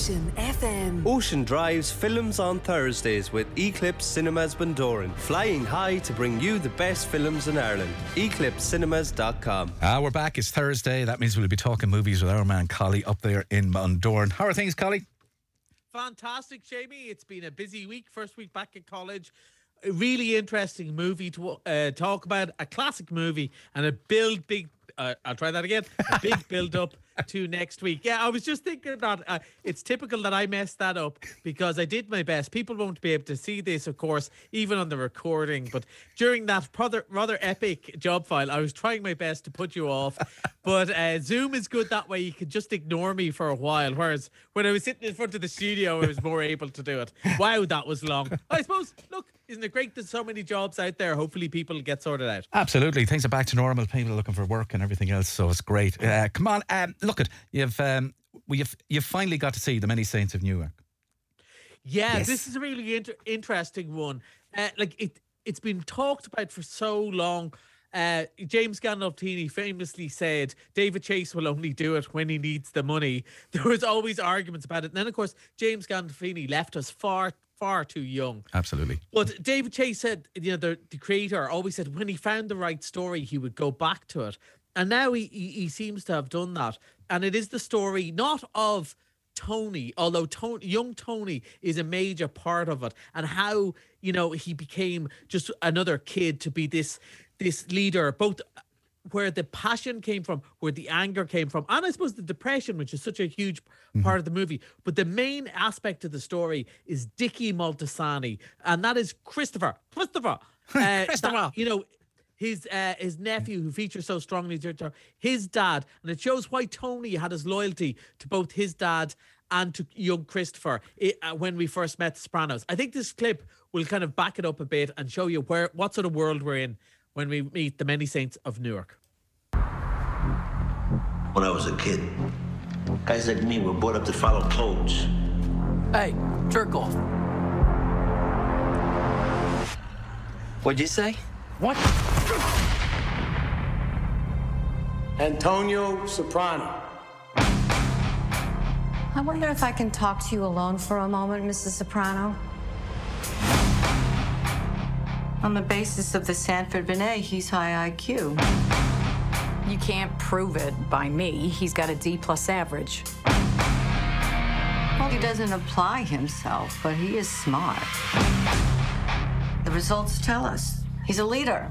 Ocean FM. Ocean Drive's films on Thursdays with Eclipse Cinemas Bundoran, flying high to bring you the best films in Ireland. EclipseCinemas.com. We're back. It's Thursday. That means we'll be talking movies with our man Collie up there in Bundoran. How are things, Collie? Fantastic, Jamie. It's been a busy week. First week back at college. A really interesting movie to talk about. A classic movie and a big. I'll try that again. A big build up to next week. Yeah, I was just thinking that it's typical that I messed that up because I did my best. People won't be able to see this, of course, even on the recording. But during that rather epic job file, I was trying my best to put you off. But Zoom is good that way. You can just ignore me for a while. Whereas when I was sitting in front of the studio, I was more able to do it. Wow, that was long. I suppose, look, isn't it great there's so many jobs out there? Hopefully people get sorted out. Absolutely. Things are back to normal. People are looking for work and everything else, so it's great. Come on, look at you've finally got to see The Many Saints of Newark. Yeah, yes. This is a really interesting one. It's been talked about for so long. James Gandolfini famously said David Chase will only do it when he needs the money. There was always arguments about it. And then, of course, James Gandolfini left us far too young. Absolutely. But David Chase said, the creator always said when he found the right story, he would go back to it. And now he seems to have done that. And it is the story not of Tony, although young Tony is a major part of it, and how, he became just another kid to be this leader, both where the passion came from, where the anger came from, and I suppose the depression, which is such a huge part of the movie. But the main aspect of the story is Dickie Moltisanti, and that is Christopher. His nephew, who features so strongly, his dad, and it shows why Tony had his loyalty to both his dad and to young Christopher when we first met The Sopranos. I think this clip will kind of back it up a bit and show you what sort of world we're in when we meet The Many Saints of Newark. When I was a kid, guys like me were brought up to follow codes. Hey, jerk off. What'd you say? What? Antonio Soprano. I wonder if I can talk to you alone for a moment, Mrs. Soprano. On the basis of the Sanford Binet, he's high IQ. You can't prove it by me. He's got a D+ average. Well, he doesn't apply himself, but he is smart. The results tell us he's a leader.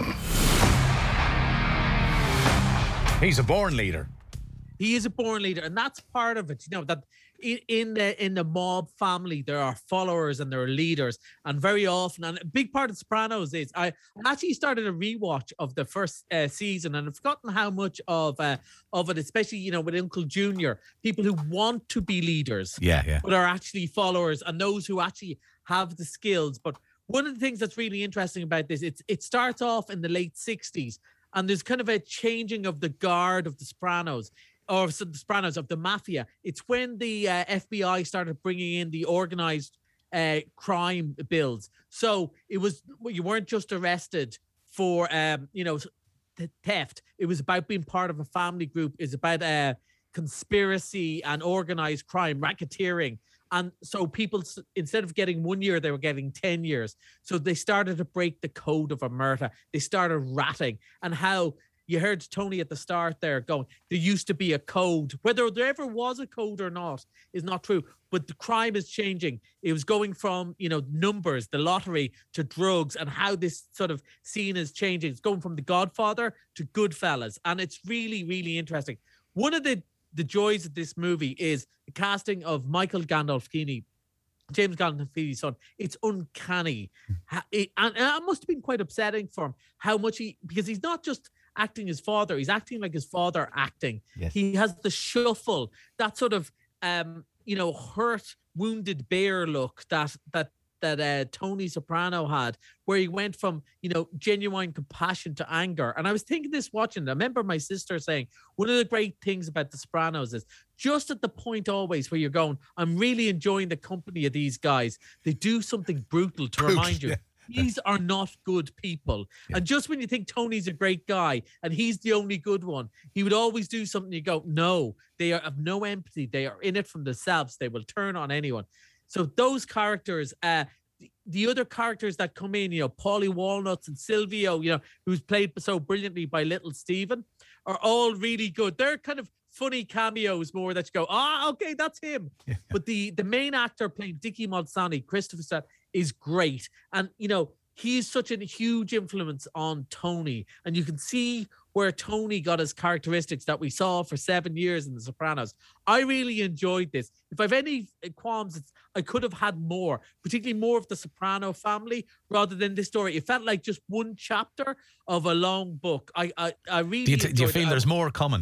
He's a born leader. He is a born leader, and that's part of it. That in the mob family, there are followers and there are leaders, and very often, and a big part of Sopranos is I actually started a rewatch of the first season, and I've forgotten how much of it, especially with Uncle Junior, people who want to be leaders, but are actually followers, and those who actually have the skills. But one of the things that's really interesting about this, it starts off in the late 60s, and there's kind of a changing of the guard of the Sopranos. Or the Sopranos, of the mafia. It's when the FBI started bringing in the organized crime bills. So you weren't just arrested for theft. It was about being part of a family group. It's about conspiracy and organized crime, racketeering. And so people, instead of getting 1 year, they were getting 10 years. So they started to break the code of omerta. They started ratting, and how you heard Tony at the start there going, there used to be a code. Whether there ever was a code or not is not true, but the crime is changing. It was going from, numbers, the lottery, to drugs, and how this sort of scene is changing. It's going from The Godfather to Goodfellas, and it's really, really interesting. One of the joys of this movie is the casting of Michael Gandolfini, James Gandolfini's son. It's uncanny. And it must have been quite upsetting for him how much because he's not just acting his father, he's acting like his father acting. Yes. He has the shuffle, that sort of hurt, wounded bear look that Tony Soprano had, where he went from genuine compassion to anger. And I was thinking this watching it. I remember my sister saying one of the great things about The Sopranos is just at the point always where you're going, I'm really enjoying the company of these guys. They do something brutal to remind you. These are not good people. Yeah. And just when you think Tony's a great guy and he's the only good one, he would always do something. You go, no, they have no empathy. They are in it from themselves. They will turn on anyone. So those characters, the other characters that come in, Paulie Walnuts and Silvio, who's played so brilliantly by Little Steven, are all really good. They're kind of funny cameos more that you go, okay, that's him. Yeah. But the main actor playing Dickie Molsani, Christopher Studd, is great. And, he's such a huge influence on Tony. And you can see where Tony got his characteristics that we saw for 7 years in The Sopranos. I really enjoyed this. If I've any qualms, I could have had more, particularly more of the Soprano family rather than this story. It felt like just one chapter of a long book. I really do you feel there's more coming?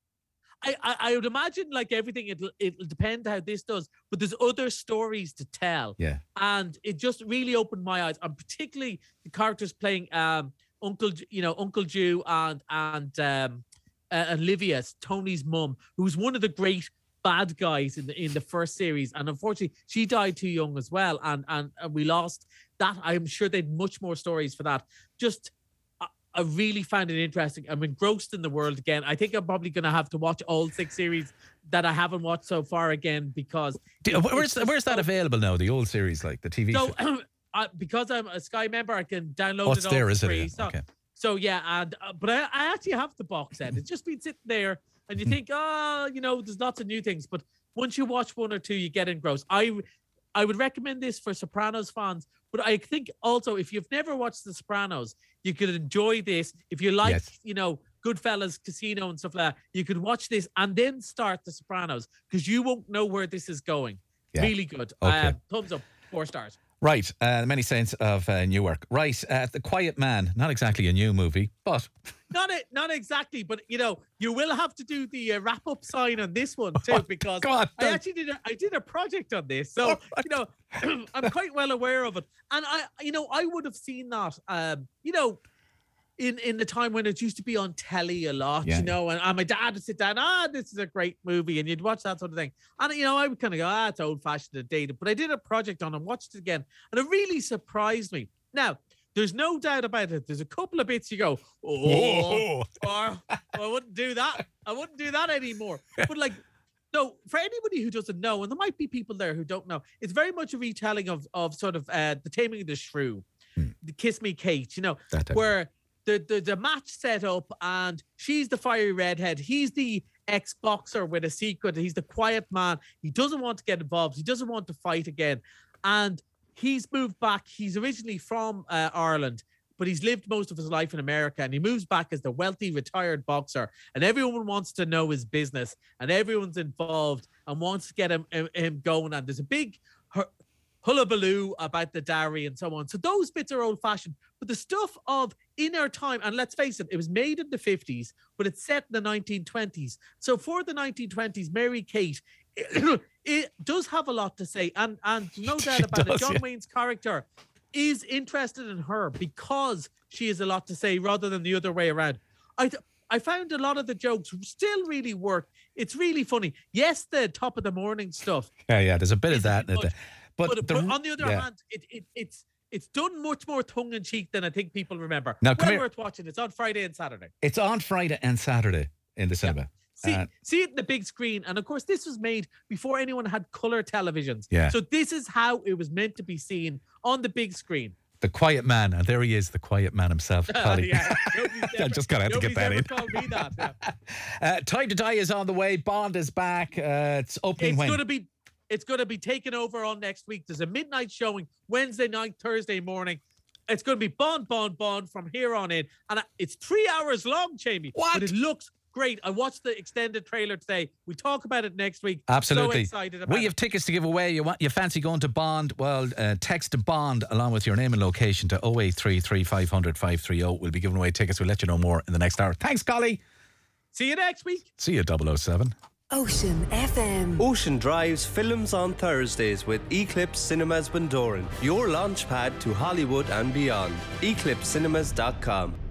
I would imagine, like everything, it'll depend how this does, but there's other stories to tell. Yeah. And it just really opened my eyes, and particularly the characters playing Uncle Jew and Olivia, Tony's mum, who's one of the great bad guys in the first series, and unfortunately she died too young as well, and we lost that. I'm sure they'd much more stories for that. Just I really found it interesting. I'm engrossed in the world again. I think I'm probably going to have to watch all 6 series that I haven't watched so far again, because where's that available now? The old series, like the TV show? Because I'm a Sky member, I can download it all there, is free. it? Okay. So yeah, and but I actually have the box set. It's just been sitting there, and you think, there's lots of new things. But once you watch 1 or 2, you get engrossed. I would recommend this for Sopranos fans, but I think also if you've never watched The Sopranos, you could enjoy this. If you like, Goodfellas, Casino and stuff like that, you could watch this and then start The Sopranos, because you won't know where this is going. Yeah. Really good. Okay. Thumbs up, 4 stars. Right, The Many Saints of Newark. Right, The Quiet Man, not exactly a new movie, but... Not exactly, but, you will have to do the wrap-up sign on this one too, because I actually did a project on this. So, I'm quite well aware of it. And I would have seen that, in the time when it used to be on telly a lot, and my dad would sit down, this is a great movie, and you'd watch that sort of thing. And, I would kind of go, it's old-fashioned and dated. But I did a project on it and watched it again, and it really surprised me. Now, there's no doubt about it. There's a couple of bits you go, I wouldn't do that. I wouldn't do that anymore. But no, for anybody who doesn't know, and there might be people there who don't know, it's very much a retelling of sort of The Taming of the Shrew, the Kiss Me Kate, where the match set up, and she's the fiery redhead. He's the ex-boxer with a secret. He's the quiet man. He doesn't want to get involved. He doesn't want to fight again. And he's moved back. He's originally from Ireland, but he's lived most of his life in America, and he moves back as the wealthy retired boxer, and everyone wants to know his business, and everyone's involved and wants to get him going. And there's a big hullabaloo about the dowry and so on. So those bits are old-fashioned, but the stuff of inner time, and let's face it, it was made in the 50s, but it's set in the 1920s. So for the 1920s, Mary Kate, it does have a lot to say, and no doubt about it, John Wayne's character is interested in her because she has a lot to say rather than the other way around. I found a lot of the jokes still really work. It's really funny. Yes, the top of the morning stuff. Yeah, there's a bit of that. But on the other hand, it's done much more tongue-in-cheek than I think people remember. Now, worth watching. It's on Friday and Saturday. It's on Friday and Saturday in the cinema. See it in the big screen. And of course, this was made before anyone had colour televisions. Yeah. So this is how it was meant to be seen on the big screen. The Quiet Man, and there he is, the Quiet Man himself. I just got to get that in. Called me that. Time to Die is on the way. Bond is back. It's opening when? It's going to be taken over on next week. There's a midnight showing Wednesday night, Thursday morning. It's going to be Bond from here on in. And it's 3 hours long, Jamie. What? But it looks great. I watched the extended trailer today. We'll talk about it next week. Absolutely. So excited about We have tickets to give away. You fancy going to Bond? Well, text Bond along with your name and location to 0833 500 530. We'll be giving away tickets. We'll let you know more in the next hour. Thanks, Collie. See you next week. See you, 007. Ocean FM. Ocean drives films on Thursdays with Eclipse Cinemas Bundoran, your launch pad to Hollywood and beyond. EclipseCinemas.com.